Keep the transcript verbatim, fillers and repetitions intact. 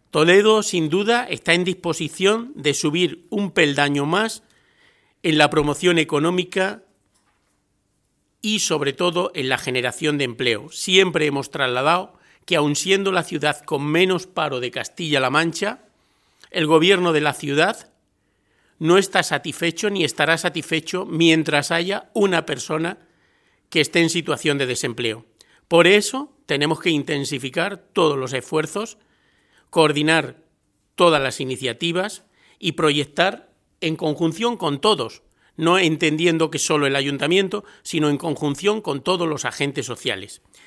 Toledo, sin duda, está en disposición de subir un peldaño más en la promoción económica y, sobre todo, en la generación de empleo. Siempre hemos trasladado que, aun siendo la ciudad con menos paro de Castilla-La Mancha, el gobierno de la ciudad no está satisfecho ni estará satisfecho mientras haya una persona que esté en situación de desempleo. Por eso tenemos que intensificar todos los esfuerzos, coordinar todas las iniciativas y proyectar en conjunción con todos, no entendiendo que solo el ayuntamiento, sino en conjunción con todos los agentes sociales.